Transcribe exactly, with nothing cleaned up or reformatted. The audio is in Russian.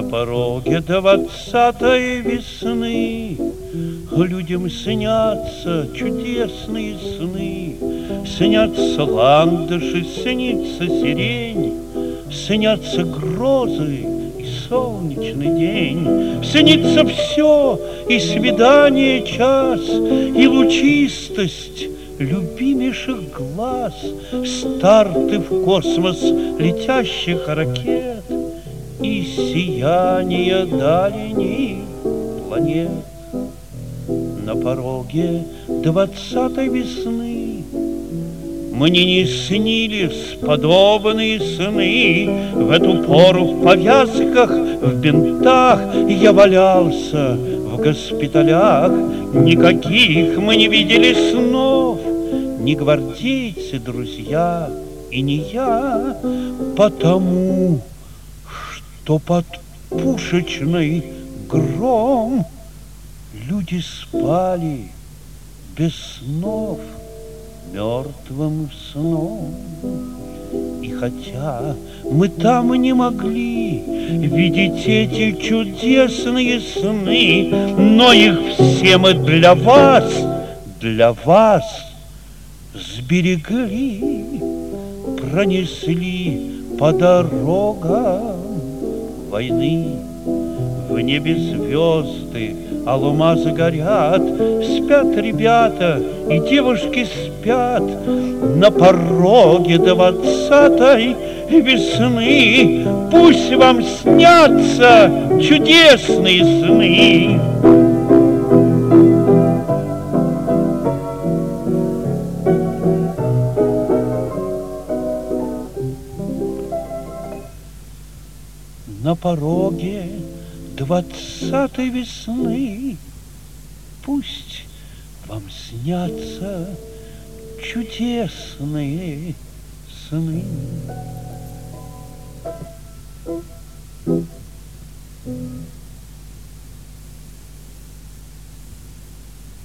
пороге двадцатой весны людям снятся чудесные сны. Снятся ландыши, снится сирень, снятся грозы и солнечный день. Снится все, и свидание час, и лучистость любимейших глаз, старты в космос летящих ракет и сияние дальних планет. На пороге двадцатой весны мне не снились подобные сны. В эту пору в повязках, в бинтах я валялся в госпиталях. Никаких мы не видели снов, ни гвардейцы, друзья, и не я, потому что под пушечный гром люди спали без снов, мертвым сном. И хотя мы там не могли видеть эти чудесные сны, но их все мы для вас, для вас сберегли, пронесли по дорогам войны. В небе звезды, алмазы горят, спят ребята, и девушки спят. На пороге двадцатой весны пусть вам снятся чудесные сны. На пороге двадцатой весны пусть вам снятся чудесные сны.